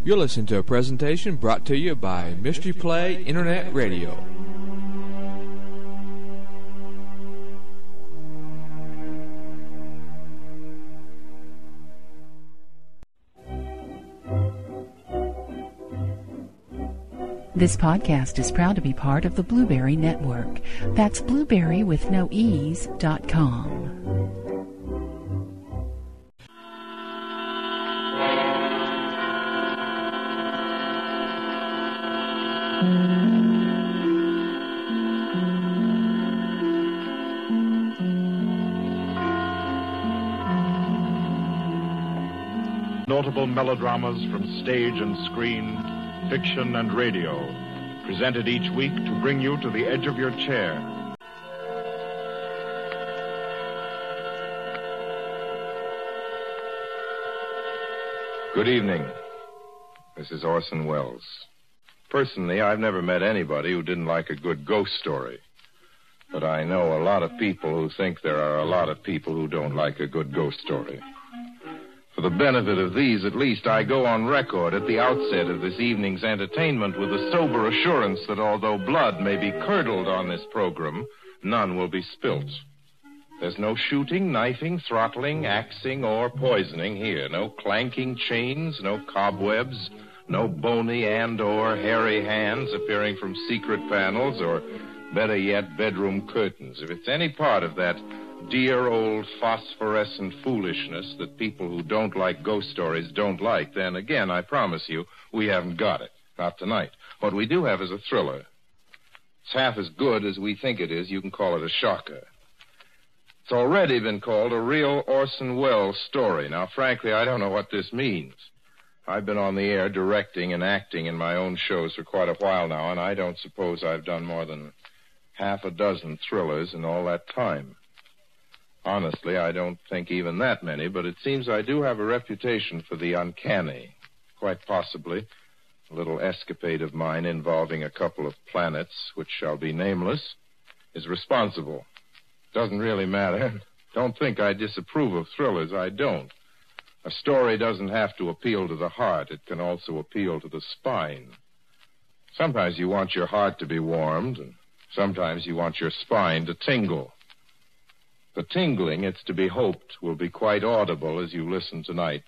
You're listening to a presentation brought to you by Mystery Play Internet Radio. This podcast is proud to be part of the Blueberry Network. That's blueberrywithnoease.com. Notable melodramas from stage and screen, fiction and radio, presented each week to bring you to the edge of your chair. Good evening. This is Orson Welles. Personally, I've never met anybody who didn't like a good ghost story. But I know a lot of people who think there are a lot of people who don't like a good ghost story. For the benefit of these, at least, I go on record at the outset of this evening's entertainment with the sober assurance that although blood may be curdled on this program, none will be spilt. There's no shooting, knifing, throttling, axing, or poisoning here. No clanking chains, no cobwebs, no bony and or hairy hands appearing from secret panels, or, better yet, bedroom curtains. If it's any part of that dear old phosphorescent foolishness that people who don't like ghost stories don't like, then again, I promise you, we haven't got it. Not tonight. What we do have is a thriller. It's half as good as we think it is. You can call it a shocker. It's already been called a real Orson Welles story. Now, frankly, I don't know what this means. I've been on the air directing and acting in my own shows for quite a while now, and I don't suppose I've done more than half a dozen thrillers in all that time. Honestly, I don't think even that many, but it seems I do have a reputation for the uncanny. Quite possibly, a little escapade of mine involving a couple of planets, which shall be nameless, is responsible. Doesn't really matter. Don't think I disapprove of thrillers. I don't. A story doesn't have to appeal to the heart. It can also appeal to the spine. Sometimes you want your heart to be warmed, and sometimes you want your spine to tingle. The tingling, it's to be hoped, will be quite audible as you listen tonight.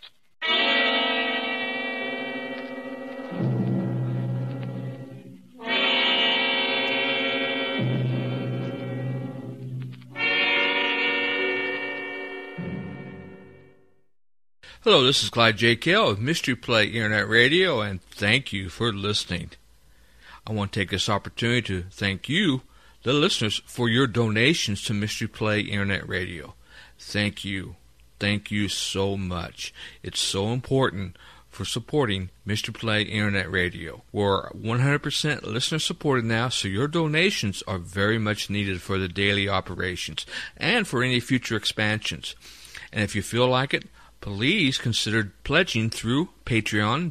Hello, this is Clyde J. Kell of Mystery Play Internet Radio, and thank you for listening. I want to take this opportunity to thank you, the listeners, for your donations to Mystery Play Internet Radio. Thank you. Thank you so much. It's so important for supporting Mystery Play Internet Radio. We're 100% listener supported now, so your donations are very much needed for the daily operations and for any future expansions. And if you feel like it, please consider pledging through Patreon,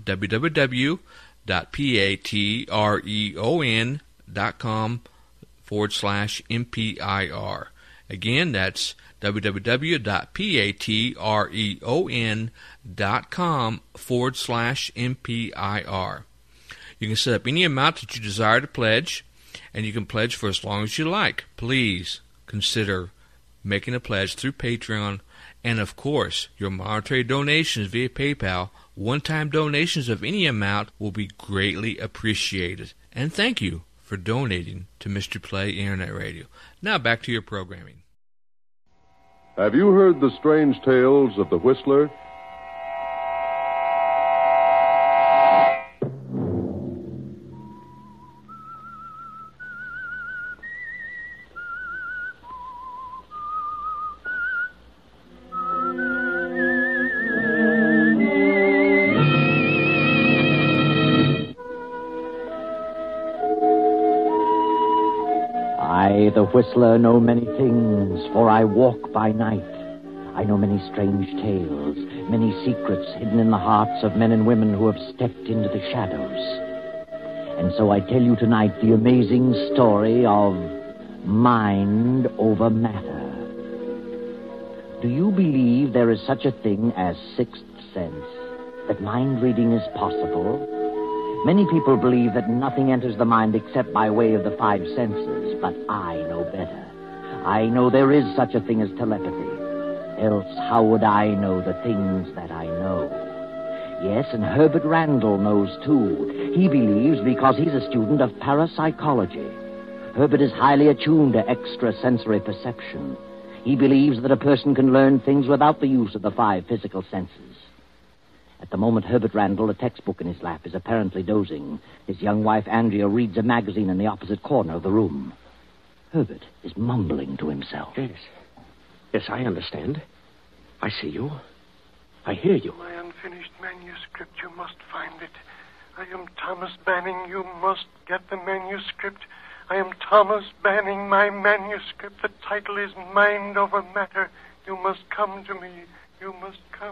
www.patreon.com/MPIR. Again, that's www.patreon.com/MPIR. You can set up any amount that you desire to pledge, and you can pledge for as long as you like. Please consider making a pledge through Patreon. And, of course, your monetary donations via PayPal, one-time donations of any amount, will be greatly appreciated. And thank you for donating to Mystery Play Internet Radio. Now back to your programming. Have you heard the strange tales of the Whistler? I, the Whistler, know many things, for I walk by night. I know many strange tales, many secrets hidden in the hearts of men and women who have stepped into the shadows. And so I tell you tonight the amazing story of mind over matter. Do you believe there is such a thing as sixth sense? that mind reading is possible. Many people believe that nothing enters the mind except by way of the five senses, but I know better. I know there is such a thing as telepathy. Else, how would I know the things that I know? Yes, and Herbert Randall knows, too. He believes because he's a student of parapsychology. Herbert is highly attuned to extrasensory perception. He believes that a person can learn things without the use of the five physical senses. At the moment, Herbert Randall, a textbook in his lap, is apparently dozing. His young wife, Andrea, reads a magazine in the opposite corner of the room. Herbert is mumbling to himself. Yes, I understand. I see you. I hear you. My unfinished manuscript, you must find it. I am Thomas Banning. You must get the manuscript. I am Thomas Banning, my manuscript. The title is Mind Over Matter. You must come to me. You must come.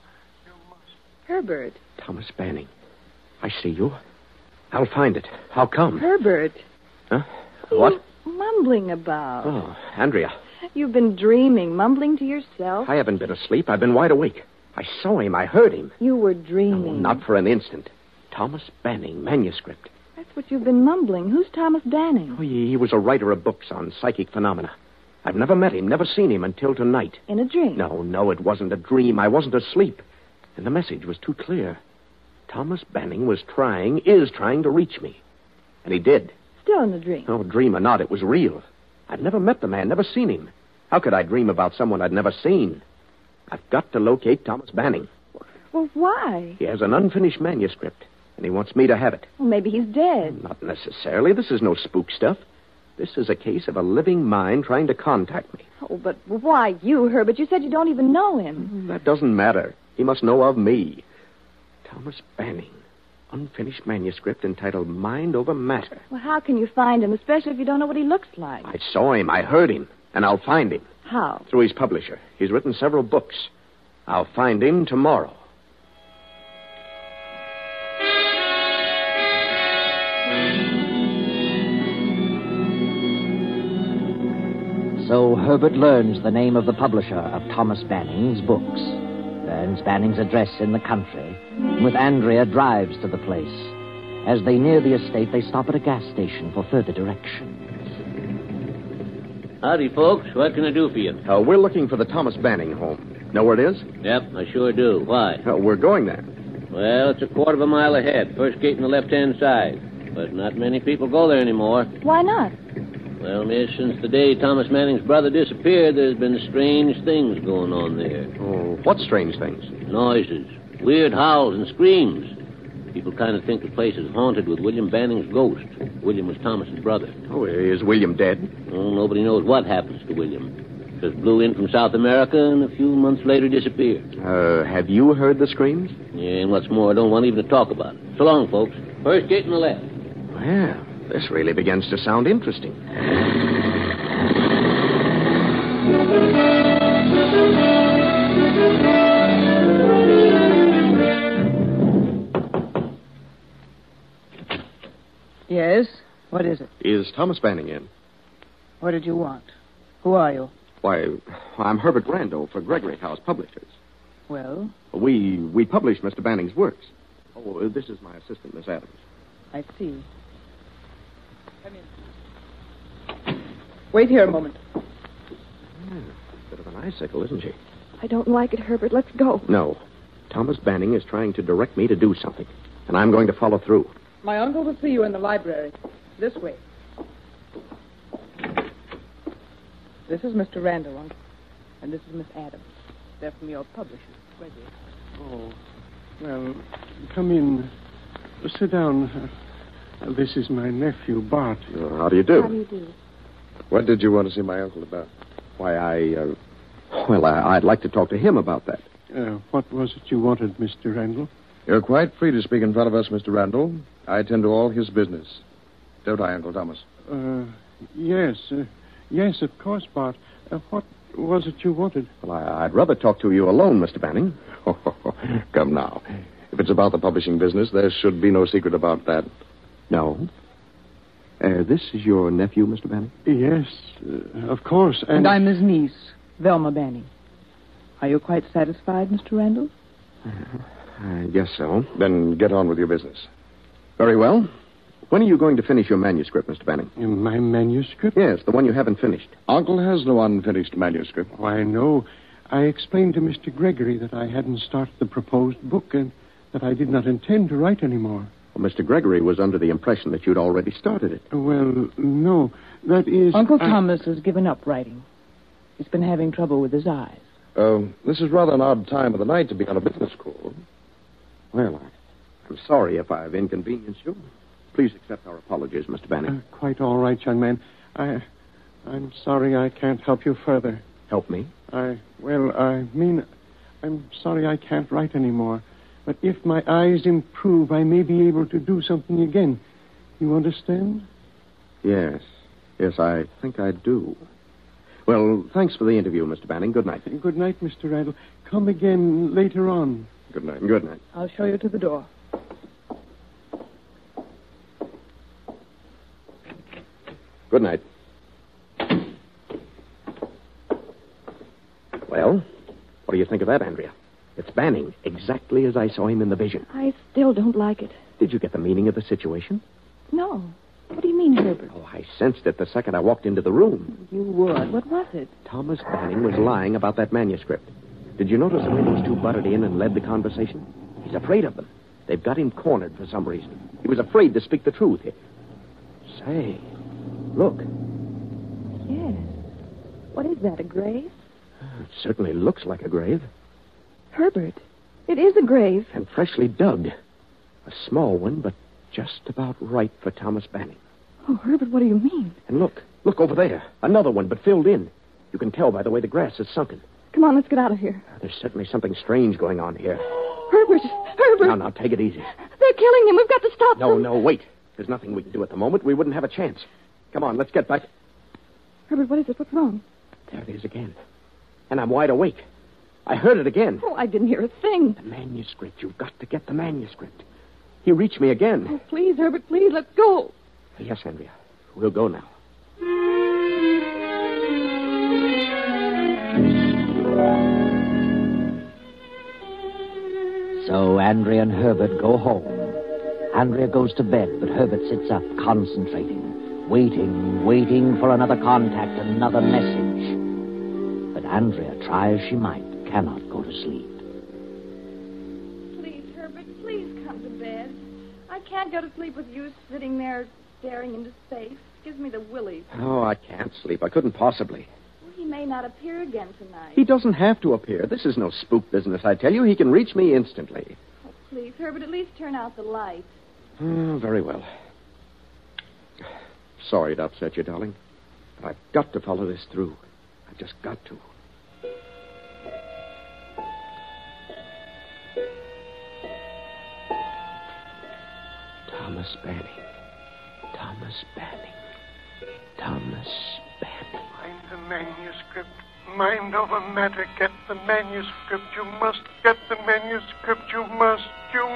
Herbert. Thomas Banning. I see you. I'll find it. I'll come. Herbert. Huh? What? What are you mumbling about? Oh, Andrea. You've been dreaming, mumbling to yourself. I haven't been asleep. I've been wide awake. I saw him. I heard him. You were dreaming. No, not for an instant. Thomas Banning, manuscript. That's what you've been mumbling. Who's Thomas Banning? Oh, he was a writer of books on psychic phenomena. I've never met him, never seen him until tonight. In a dream? No, it wasn't a dream. I wasn't asleep. And the message was too clear. Thomas Banning is trying to reach me. And he did. Still in a dream? Oh, dream or not, it was real. I'd never met the man, never seen him. How could I dream about someone I'd never seen? I've got to locate Thomas Banning. Well, why? He has an unfinished manuscript, and he wants me to have it. Well, maybe he's dead. Not necessarily. This is no spook stuff. This is a case of a living mind trying to contact me. Oh, but why you, Herbert? You said you don't even know him. That doesn't matter. He must know of me. Thomas Banning. Unfinished manuscript entitled Mind Over Matter. Well, how can you find him, especially if you don't know what he looks like? I saw him. I heard him. And I'll find him. How? Through his publisher. He's written several books. I'll find him tomorrow. So Herbert learns the name of the publisher of Thomas Banning's books, learns Banning's address in the country, and with Andrea drives to the place. As they near the estate, they stop at a gas station for further directions. Howdy, folks. What can I do for you? We're looking for the Thomas Banning home. Know where it is? Yep, I sure do. Why? We're going there. Well, it's a quarter of a mile ahead. First gate on the left-hand side. But not many people go there anymore. Why not? Well, miss, since the day Thomas Manning's brother disappeared, there's been strange things going on there. Oh, what strange things? Noises, weird howls and screams. People kind of think the place is haunted with William Banning's ghost. William was Thomas's brother. Oh, is William dead? Oh, nobody knows what happens to William. Just blew in from South America and a few months later disappeared. Have you heard the screams? Yeah, and what's more, I don't want even to talk about it. So long, folks. First gate on the left. Well, this really begins to sound interesting. Yes? What is it? Is Thomas Banning in? What did you want? Who are you? Why, I'm Herbert Randall for Gregory House Publishers. Well? We publish Mr. Banning's works. Oh, this is my assistant, Miss Adams. I see. Come in. Wait here a moment. Bit of an icicle, isn't she? I don't like it, Herbert. Let's go. No. Thomas Banning is trying to direct me to do something, and I'm going to follow through. My uncle will see you in the library. This way. This is Mr. Randall, Uncle. And this is Miss Adams. They're from your publisher, Gregory. Oh, well, come in. Sit down. This is my nephew, Bart. How do you do? How do you do? What did you want to see my uncle about? Why, I'd like to talk to him about that. What was it you wanted, Mr. Randall? You're quite free to speak in front of us, Mr. Randall. I attend to all his business. Don't I, Uncle Thomas? Yes. Yes, of course, Bart. What was it you wanted? Well, I'd rather talk to you alone, Mr. Banning. Come now. If it's about the publishing business, there should be no secret about that. No. This is your nephew, Mr. Banning? Yes, of course. And I'm his niece, Velma Banning. Are you quite satisfied, Mr. Randall? I guess so. Then get on with your business. Very well. When are you going to finish your manuscript, Mr. Banning? My manuscript? Yes, the one you haven't finished. Uncle has no unfinished manuscript. Oh, I know. I explained to Mr. Gregory that I hadn't started the proposed book and that I did not intend to write anymore. Well, Mr. Gregory was under the impression that you'd already started it. Well, no. That is... Uncle Thomas has given up writing. He's been having trouble with his eyes. This is rather an odd time of the night to be on a business call. Well, I'm sorry if I've inconvenienced you. Please accept our apologies, Mr. Banning. Quite all right, young man. I'm sorry I can't help you further. Help me? I'm sorry I can't write anymore. But if my eyes improve, I may be able to do something again. You understand? Yes. Yes, I think I do. Well, thanks for the interview, Mr. Banning. Good night. Good night, Mr. Randall. Come again later on. Good night. Good night. I'll show you to the door. Good night. Well, what do you think of that, Andrea? It's Banning, exactly as I saw him in the vision. I still don't like it. Did you get the meaning of the situation? No. What do you mean, Herbert? Oh, I sensed it the second I walked into the room. You would. What was it? Thomas Banning was lying about that manuscript. Did you notice the way those two butted in and led the conversation? He's afraid of them. They've got him cornered for some reason. He was afraid to speak the truth. Say, look. Yes. What is that, a grave? It certainly looks like a grave. Herbert, it is a grave. And freshly dug. A small one, but just about right for Thomas Banning. Oh, Herbert, what do you mean? And look over there. Another one, but filled in. You can tell by the way the grass is sunken. Come on, let's get out of here. There's certainly something strange going on here. Herbert! Now, take it easy. They're killing him. We've got to stop them. No, wait. There's nothing we can do at the moment. We wouldn't have a chance. Come on, let's get back. Herbert, what is it? What's wrong? There it is again. And I'm wide awake. I heard it again. Oh, I didn't hear a thing. The manuscript. You've got to get the manuscript. He reached me again. Oh, please, Herbert, please, let's go. Yes, Andrea. We'll go now. So Andrea and Herbert go home. Andrea goes to bed, but Herbert sits up, concentrating, waiting for another contact, another message. But Andrea, try as she might, cannot go to sleep. Please, Herbert, please come to bed. I can't go to sleep with you sitting there staring into space. It gives me the willies. Oh, I can't sleep. I couldn't possibly. Well, he may not appear again tonight. He doesn't have to appear. This is no spook business, I tell you. He can reach me instantly. Oh, please, Herbert, at least turn out the light. Oh, very well. Sorry to upset you, darling. But I've got to follow this through. I've just got to. Thomas Banning. Thomas Banning. Thomas Banning. Find the manuscript. Mind over matter. Get the manuscript. You must get the manuscript. You must.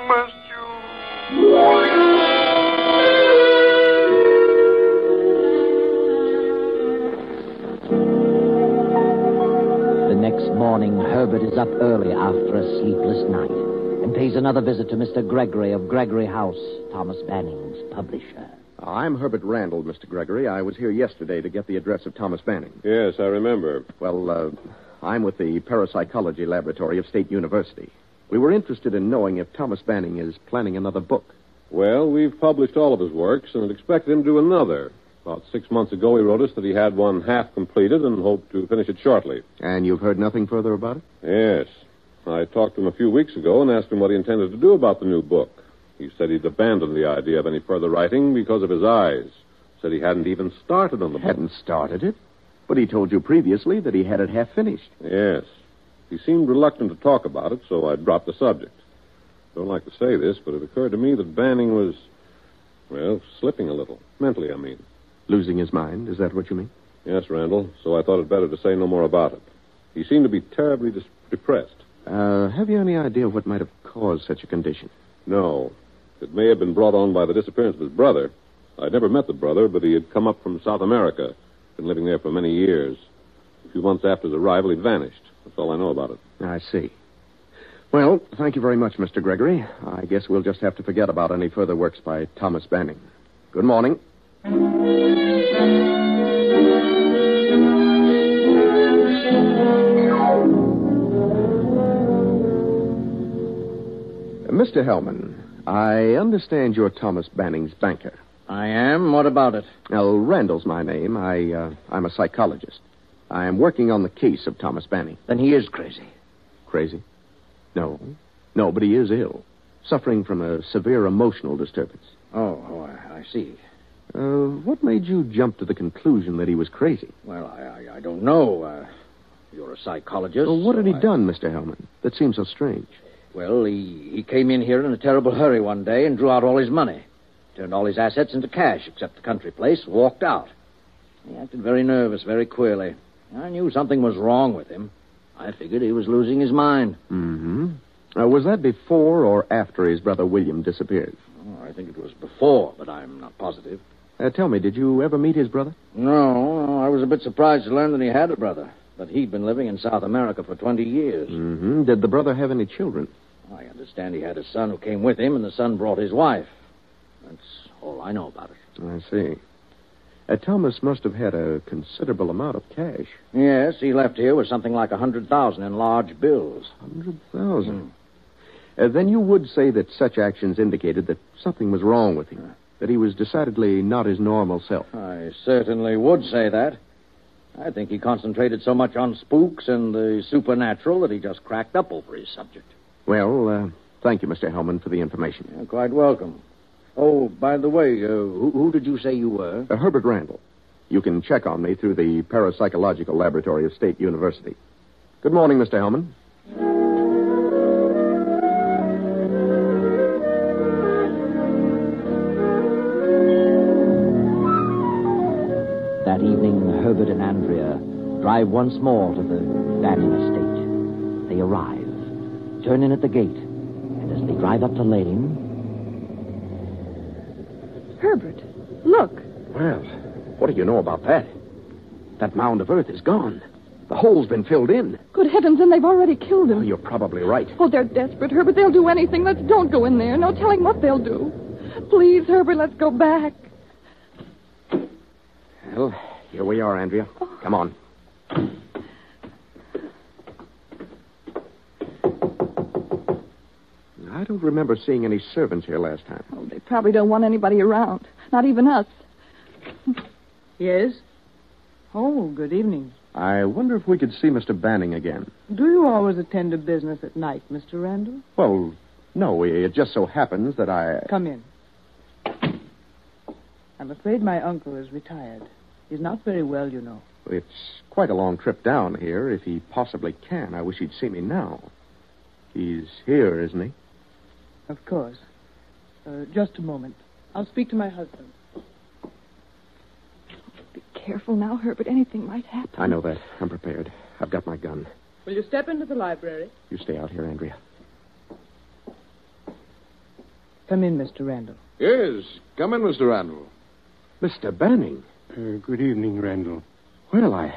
The next morning, Herbert is up early after a sleepless night and pays another visit to Mr. Gregory of Gregory House, Thomas Banning's publisher. I'm Herbert Randall, Mr. Gregory. I was here yesterday to get the address of Thomas Banning. Yes, I remember. Well, I'm with the Parapsychology Laboratory of State University. We were interested in knowing if Thomas Banning is planning another book. Well, we've published all of his works and expected him to do another. About 6 months ago, he wrote us that he had one half completed and hoped to finish it shortly. And you've heard nothing further about it? Yes. I talked to him a few weeks ago and asked him what he intended to do about the new book. He said he'd abandoned the idea of any further writing because of his eyes. Said he hadn't even started on the book. Hadn't started it? But he told you previously that he had it half finished. Yes. He seemed reluctant to talk about it, so I dropped the subject. Don't like to say this, but it occurred to me that Banning was, well, slipping a little. Mentally, I mean. Losing his mind? Is that what you mean? Yes, Randall. So I thought it better to say no more about it. He seemed to be terribly depressed. Have you any idea what might have caused such a condition? No. It may have been brought on by the disappearance of his brother. I'd never met the brother, but he had come up from South America. Been living there for many years. A few months after his arrival, he'd vanished. That's all I know about it. I see. Well, thank you very much, Mr. Gregory. I guess we'll just have to forget about any further works by Thomas Banning. Good morning. Mr. Hellman, I understand you're Thomas Banning's banker. I am. What about it? Well, Randall's my name. I'm a psychologist. I am working on the case of Thomas Banning. Then he is crazy. Crazy? No, but he is ill, suffering from a severe emotional disturbance. Oh, I see. What made you jump to the conclusion that he was crazy? Well, I don't know. You're a psychologist. Well, what had he done, Mr. Hellman? That seems so strange. Well, he came in here in a terrible hurry one day and drew out all his money. Turned all his assets into cash, except the country place, walked out. He acted very nervous, very queerly. I knew something was wrong with him. I figured he was losing his mind. Mm-hmm. Was that before or after his brother William disappeared? Oh, I think it was before, but I'm not positive. Tell me, did you ever meet his brother? No, I was a bit surprised to learn that he had a brother. But he'd been living in South America for 20 years. Mm-hmm. Did the brother have any children? I understand he had a son who came with him, and the son brought his wife. That's all I know about it. I see. Thomas must have had a considerable amount of cash. Yes, he left here with something like 100,000 in large bills. 100,000? Then you would say that such actions indicated that something was wrong with him, that he was decidedly not his normal self. I certainly would say that. I think he concentrated so much on spooks and the supernatural that he just cracked up over his subject. Well, thank you, Mr. Hellman, for the information. You're quite welcome. Oh, by the way, who did you say you were? Herbert Randall. You can check on me through the Parapsychological Laboratory of State University. Good morning, Mr. Hellman. That evening, Herbert and Andrea drive once more to the Banning estate. They arrive, turn in at the gate, and as they drive up the lane... Herbert, look. Well, what do you know about that? That mound of earth is gone. The hole's been filled in. Good heavens, and they've already killed him. Oh, you're probably right. Oh, they're desperate, Herbert. They'll do anything. Don't go in there. No telling what they'll do. Please, Herbert, let's go back. Well, here we are, Andrea. Come on. I don't remember seeing any servants here last time. Oh, they probably don't want anybody around. Not even us. Yes? Oh, good evening. I wonder if we could see Mr. Banning again. Do you always attend to business at night, Mr. Randall? Well, no. It just so happens that I... Come in. I'm afraid my uncle is retired. He's not very well, you know. It's quite a long trip down here, if he possibly can. I wish he'd see me now. He's here, isn't he? Of course. Just a moment. I'll speak to my husband. Be careful now, Herbert. Anything might happen. I know that. I'm prepared. I've got my gun. Will you step into the library? You stay out here, Andrea. Come in, Mr. Randall. Yes, come in, Mr. Randall. Mr. Banning. Good evening, Randall. Well,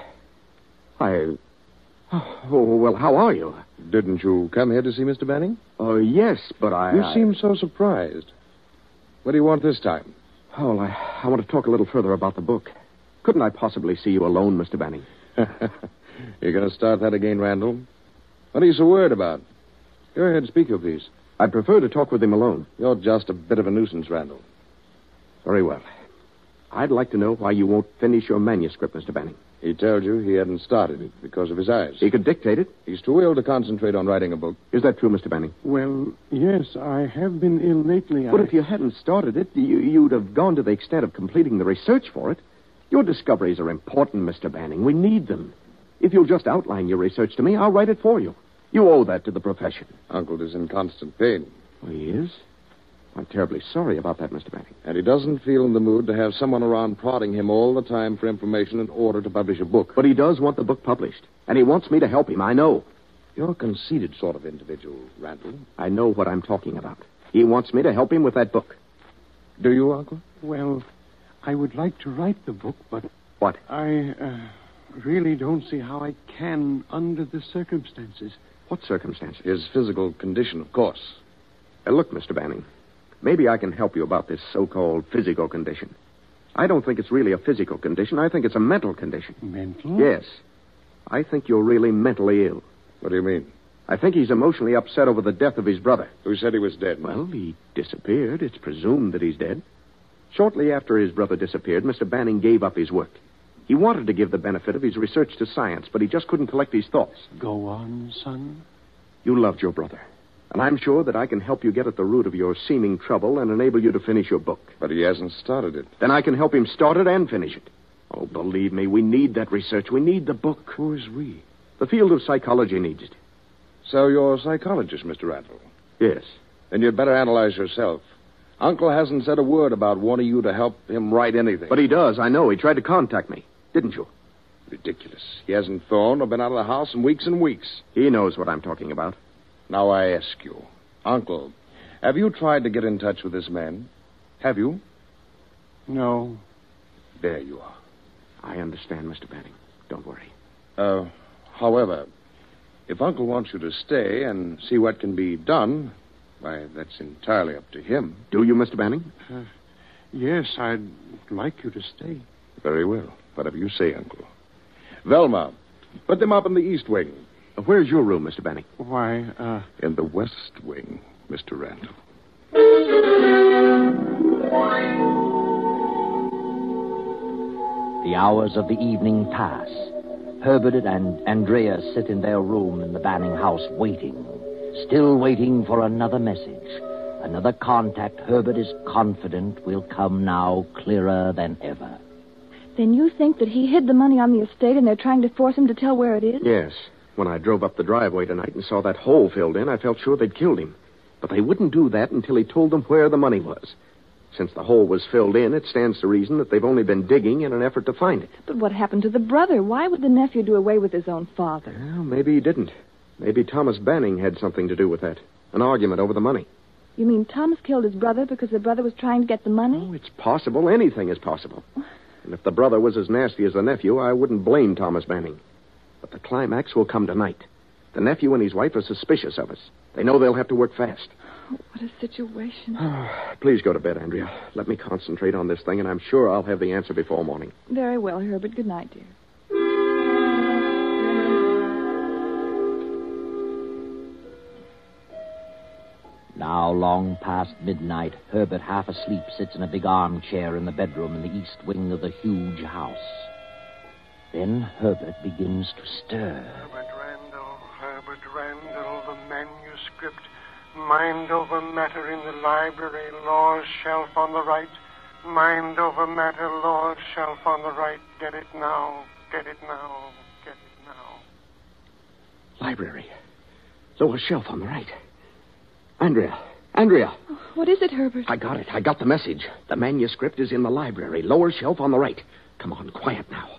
Oh, well, how are you? Didn't you come here to see Mr. Banning? Oh, yes, but You seem so surprised. What do you want this time? Oh, well, I want to talk a little further about the book. Couldn't I possibly see you alone, Mr. Banning? You're going to start that again, Randall? What are you so worried about? Go ahead, speak your piece. I'd prefer to talk with him alone. You're just a bit of a nuisance, Randall. Very well. I'd like to know why you won't finish your manuscript, Mr. Banning. He told you he hadn't started it because of his eyes. He could dictate it. He's too ill to concentrate on writing a book. Is that true, Mr. Banning? Well, yes, I have been ill lately. But if you hadn't started it, you'd have gone to the extent of completing the research for it. Your discoveries are important, Mr. Banning. We need them. If you'll just outline your research to me, I'll write it for you. You owe that to the profession. Uncle is in constant pain. Oh, he is? I'm terribly sorry about that, Mr. Banning. And he doesn't feel in the mood to have someone around prodding him all the time for information in order to publish a book. But he does want the book published. And he wants me to help him, I know. You're a conceited sort of individual, Randall. I know what I'm talking about. He wants me to help him with that book. Do you, Uncle? Well, I would like to write the book, but... What? I really don't see how I can under the circumstances. What circumstances? His physical condition, of course. Look, Mr. Banning, maybe I can help you about this so-called physical condition. I don't think it's really a physical condition. I think it's a mental condition. Mental? Yes. I think you're really mentally ill. What do you mean? I think he's emotionally upset over the death of his brother. Who said he was dead? Well, he disappeared. It's presumed that he's dead. Shortly after his brother disappeared, Mr. Banning gave up his work. He wanted to give the benefit of his research to science, but he just couldn't collect his thoughts. Go on, son. You loved your brother. And I'm sure that I can help you get at the root of your seeming trouble and enable you to finish your book. But he hasn't started it. Then I can help him start it and finish it. Oh, believe me, we need that research. We need the book. Who is we? The field of psychology needs it. So you're a psychologist, Mr. Randall? Yes. Then you'd better analyze yourself. Uncle hasn't said a word about wanting you to help him write anything. But he does, I know. He tried to contact me. Didn't you? Ridiculous. He hasn't phoned or been out of the house in weeks and weeks. He knows what I'm talking about. Now I ask you, Uncle, have you tried to get in touch with this man? Have you? No. There you are. I understand, Mr. Banning. Don't worry. However, if Uncle wants you to stay and see what can be done, why, that's entirely up to him. Do you, Mr. Banning? Yes, I'd like you to stay. Very well. Whatever you say, Uncle. Velma, put them up in the east wing. Where's your room, Mr. Banning? Why, In the west wing, Mr. Randall. The hours of the evening pass. Herbert and Andrea sit in their room in the Banning house waiting. Still waiting for another message. Another contact Herbert is confident will come now clearer than ever. Then you think that he hid the money on the estate and they're trying to force him to tell where it is? Yes. When I drove up the driveway tonight and saw that hole filled in, I felt sure they'd killed him. But they wouldn't do that until he told them where the money was. Since the hole was filled in, it stands to reason that they've only been digging in an effort to find it. But what happened to the brother? Why would the nephew do away with his own father? Well, maybe he didn't. Maybe Thomas Banning had something to do with that. An argument over the money. You mean Thomas killed his brother because the brother was trying to get the money? Oh, it's possible. Anything is possible. And if the brother was as nasty as the nephew, I wouldn't blame Thomas Banning. But the climax will come tonight. The nephew and his wife are suspicious of us. They know they'll have to work fast. Oh, what a situation. Please go to bed, Andrea. Let me concentrate on this thing, and I'm sure I'll have the answer before morning. Very well, Herbert. Good night, dear. Now, long past midnight, Herbert, half asleep, sits in a big armchair in the bedroom in the east wing of the huge house. Then Herbert begins to stir. Herbert Randall, the manuscript. Mind over matter in the library, law's shelf on the right. Mind over matter, law's shelf on the right. Get it now, get it now, get it now. Library. Lower shelf on the right. Andrea. Oh, what is it, Herbert? I got it. I got the message. The manuscript is in the library. Lower shelf on the right. Come on, quiet now.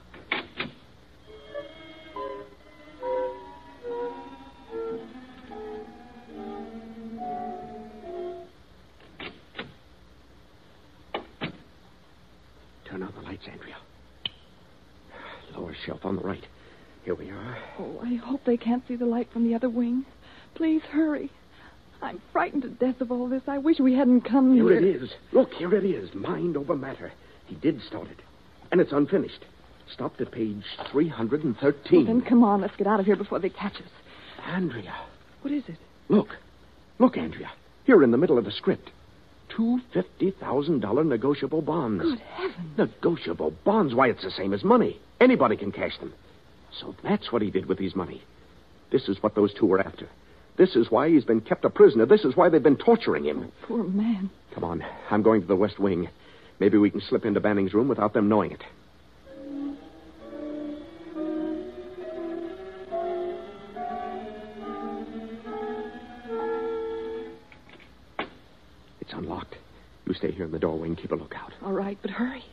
Turn on the lights, Andrea. Lower shelf on the right. Here we are. Oh, I hope they can't see the light from the other wing. Please hurry. I'm frightened to death of all this. I wish we hadn't come here. Here it is. Look, here it is. Mind over matter. He did start it. And it's unfinished. Stopped at page 313. Well, then come on. Let's get out of here before they catch us. Andrea. What is it? Look, Andrea. Here in the middle of the script. 2 $50,000 negotiable bonds. Good heavens. Negotiable bonds? Why, it's the same as money. Anybody can cash them. So that's what he did with his money. This is what those two were after. This is why he's been kept a prisoner. This is why they've been torturing him. Oh, poor man. Come on. I'm going to the West Wing. Maybe we can slip into Banning's room without them knowing it. It's unlocked. You stay here in the doorway and keep a lookout. All right, but hurry.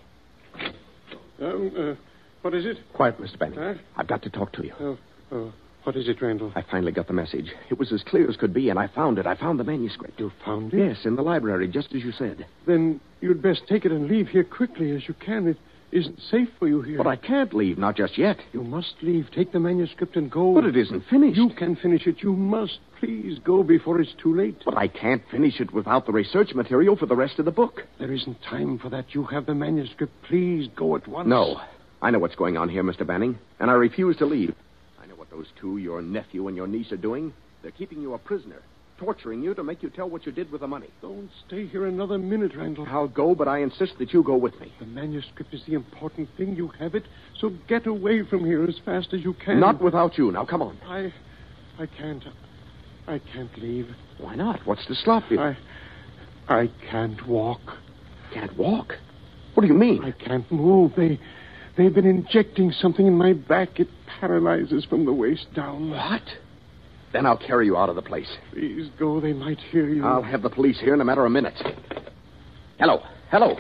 What is it? Quiet, Mr. Banning. Huh? I've got to talk to you. What is it, Randall? I finally got the message. It was as clear as could be, and I found it. I found the manuscript. You found it? Yes, in the library, just as you said. Then you'd best take it and leave here quickly as you can. isn't safe for you here. But I can't leave, not just yet. You must leave. Take the manuscript and go. But it isn't finished. You can finish it. You must. Please go before it's too late. But I can't finish it without the research material for the rest of the book. There isn't time for that. You have the manuscript. Please go at once. No. I know what's going on here, Mr. Banning, and I refuse to leave. I know what those two, your nephew and your niece, are doing. They're keeping you a prisoner, torturing you to make you tell what you did with the money. Don't stay here another minute, Randall. I'll go, but I insist that you go with me. The manuscript is the important thing. You have it, so get away from here as fast as you can. Not without you. Now, come on. I can't. I can't leave. Why not? What's to stop you? I can't walk. Can't walk? What do you mean? I can't move. They've been injecting something in my back. It paralyzes from the waist down. What? Then I'll carry you out of the place. Please go. They might hear you. I'll have the police here in a matter of minutes. Hello. Hello.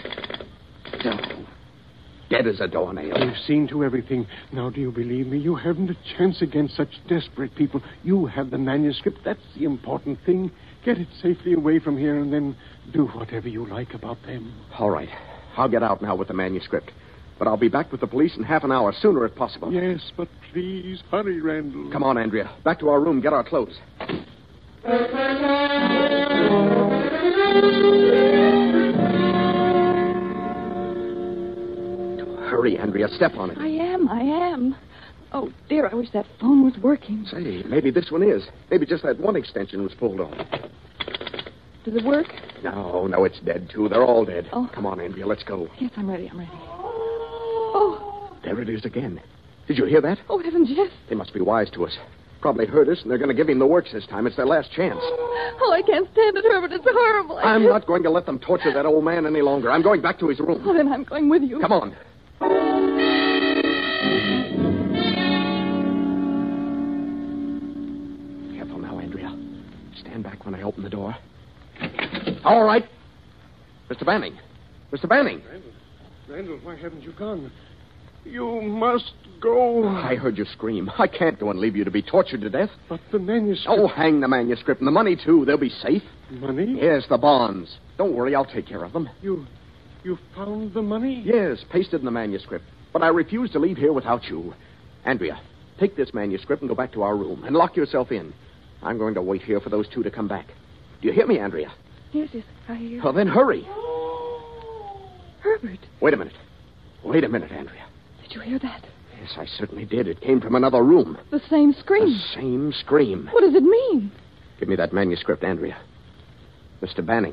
Dead as a doornail. You've seen to everything. Now, do you believe me? You haven't a chance against such desperate people. You have the manuscript. That's the important thing. Get it safely away from here and then do whatever you like about them. All right. I'll get out now with the manuscript. But I'll be back with the police in half an hour, sooner if possible. Yes, but please, hurry, Randall. Come on, Andrea. Back to our room. Get our clothes. Hurry, Andrea. Step on it. I am. Oh, dear, I wish that phone was working. Say, maybe this one is. Maybe just that one extension was pulled off. Does it work? No, it's dead, too. They're all dead. Oh. Come on, Andrea, let's go. Yes, I'm ready. Oh. There it is again. Did you hear that? Oh, heavens, yes. They must be wise to us. Probably heard us, and they're going to give him the works this time. It's their last chance. Oh, I can't stand it, Herbert. It's horrible. I'm not going to let them torture that old man any longer. I'm going back to his room. Oh, then I'm going with you. Come on. Careful now, Andrea. Stand back when I open the door. All right. Mr. Banning. Mr. Banning. Randall, why haven't you gone? You must go. I heard you scream. I can't go and leave you to be tortured to death. But the manuscript... Oh, hang the manuscript and the money, too. They'll be safe. Money? Yes, the bonds. Don't worry, I'll take care of them. You found the money? Yes, pasted in the manuscript. But I refuse to leave here without you. Andrea, take this manuscript and go back to our room and lock yourself in. I'm going to wait here for those two to come back. Do you hear me, Andrea? Yes, I hear. Well, then hurry. Herbert. Wait a minute, Andrea. Did you hear that? Yes, I certainly did. It came from another room. The same scream. The same scream. What does it mean? Give me that manuscript, Andrea. Mr. Banning.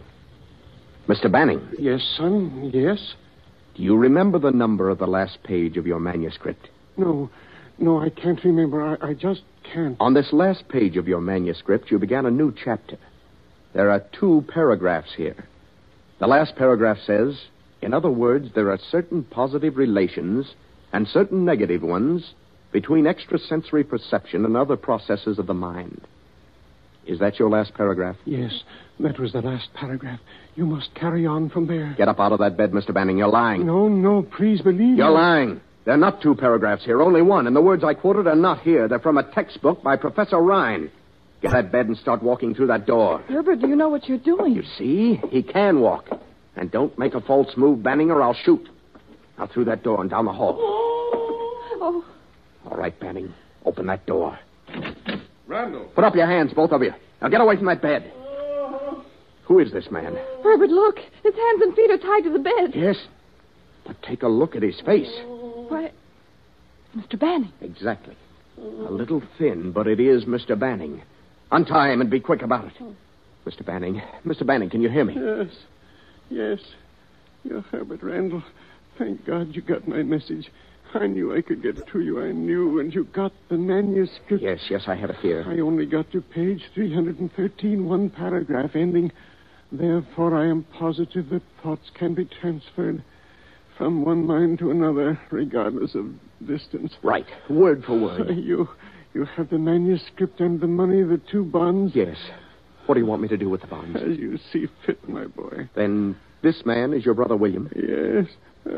Mr. Banning. Yes, son, yes? Do you remember the number of the last page of your manuscript? No, I can't remember. I just can't. On this last page of your manuscript, you began a new chapter. There are 2 paragraphs here. The last paragraph says, in other words, there are certain positive relations and certain negative ones between extrasensory perception and other processes of the mind. Is that your last paragraph? Yes, that was the last paragraph. You must carry on from there. Get up out of that bed, Mr. Banning. You're lying. No, please believe me. You're lying. There are not 2 paragraphs here, only one. And the words I quoted are not here. They're from a textbook by Professor Rhine. Get that bed and start walking through that door. Herbert, do you know what you're doing? You see? He can walk. And don't make a false move, Banning, or I'll shoot. Now through that door and down the hall. Oh. All right, Banning. Open that door. Randall. Put up your hands, both of you. Now get away from that bed. Who is this man? Herbert, look. His hands and feet are tied to the bed. Yes. But take a look at his face. Why, Mr. Banning. Exactly. A little thin, but it is Mr. Banning. Untie him and be quick about it. Mr. Banning, can you hear me? Yes. You're Herbert Randall. Thank God you got my message. I knew I could get it to you. I knew, and you got the manuscript. Yes, I have it here. I only got to page 313, one paragraph ending. Therefore, I am positive that thoughts can be transferred from one mind to another, regardless of distance. Right. Word for word. You have the manuscript and the money, the 2 bonds? Yes. What do you want me to do with the bonds? As you see fit, my boy. Then this man is your brother William? Yes.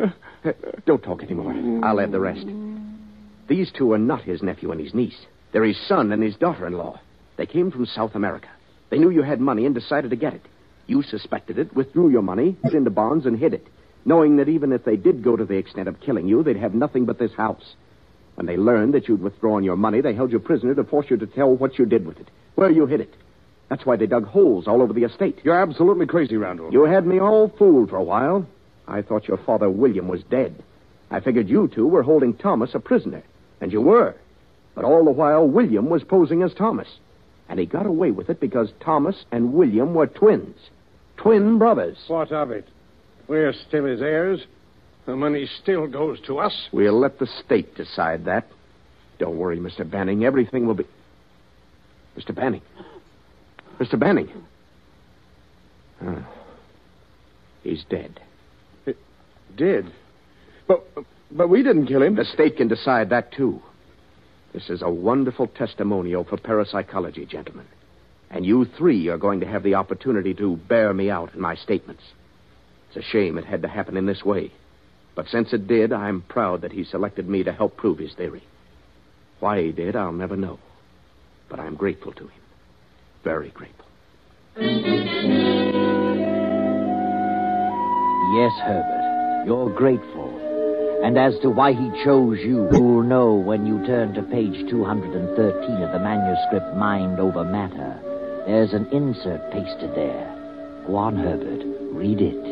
Don't talk anymore. I'll add the rest. These 2 are not his nephew and his niece. They're his son and his daughter-in-law. They came from South America. They knew you had money and decided to get it. You suspected it, withdrew your money, put into bonds, and hid it. knowing that even if they did go to the extent of killing you, they'd have nothing but this house. When they learned that you'd withdrawn your money, they held you prisoner to force you to tell what you did with it, where you hid it. That's why they dug holes all over the estate. You're absolutely crazy, Randall. You had me all fooled for a while. I thought your father, William, was dead. I figured you two were holding Thomas a prisoner. And you were. But all the while, William was posing as Thomas. And he got away with it because Thomas and William were twins. Twin brothers. What of it? We're still his heirs. The money still goes to us. We'll let the state decide that. Don't worry, Mr. Banning. Everything will be... Mr. Banning. Mr. Banning. Oh. He's dead. Dead? But we didn't kill him. The state can decide that, too. This is a wonderful testimonial for parapsychology, gentlemen. And you three are going to have the opportunity to bear me out in my statements. It's a shame it had to happen in this way. But since it did, I'm proud that he selected me to help prove his theory. Why he did, I'll never know. But I'm grateful to him. Very grateful. Yes, Herbert, you're grateful. And as to why he chose you'll know when you turn to page 213 of the manuscript Mind Over Matter. There's an insert pasted there. Go on, Herbert. Read it.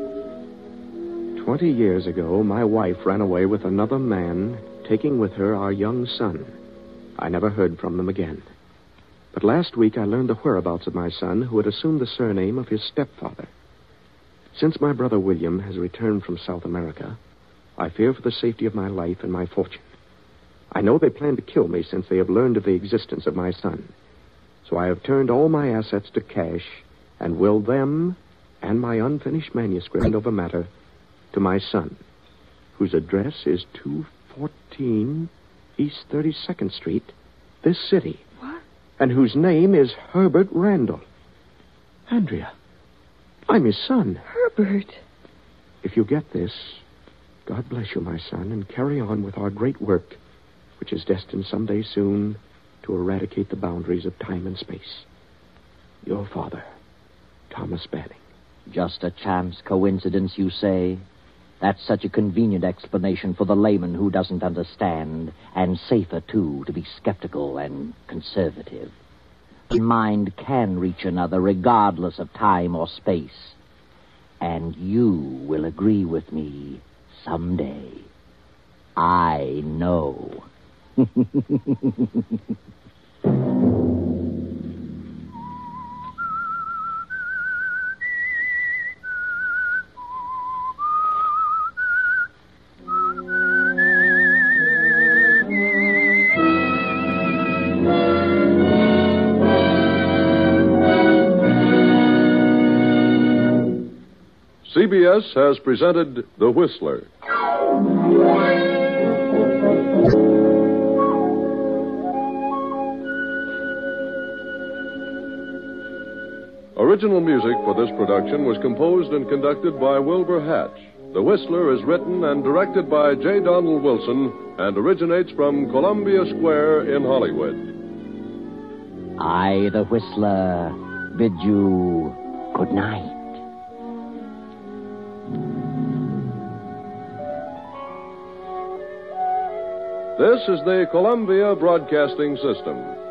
20 years ago, my wife ran away with another man, taking with her our young son. I never heard from them again. But last week I learned the whereabouts of my son, who had assumed the surname of his stepfather. Since my brother William has returned from South America, I fear for the safety of my life and my fortune. I know they plan to kill me since they have learned of the existence of my son. So I have turned all my assets to cash and willed them and my unfinished manuscript over matter to my son, whose address is 214 East 32nd Street, this city. What? And whose name is Herbert Randall. Andrea, I'm his son. Herbert. If you get this, God bless you, my son, and carry on with our great work, which is destined someday soon to eradicate the boundaries of time and space. Your father, Thomas Banning. Just a chance coincidence, you say? That's such a convenient explanation for the layman who doesn't understand, and safer, too, to be skeptical and conservative. The mind can reach another regardless of time or space. And you will agree with me someday. I know. CBS has presented The Whistler. Original music for this production was composed and conducted by Wilbur Hatch. The Whistler is written and directed by J. Donald Wilson and originates from Columbia Square in Hollywood. I, the Whistler, bid you good night. This is the Columbia Broadcasting System.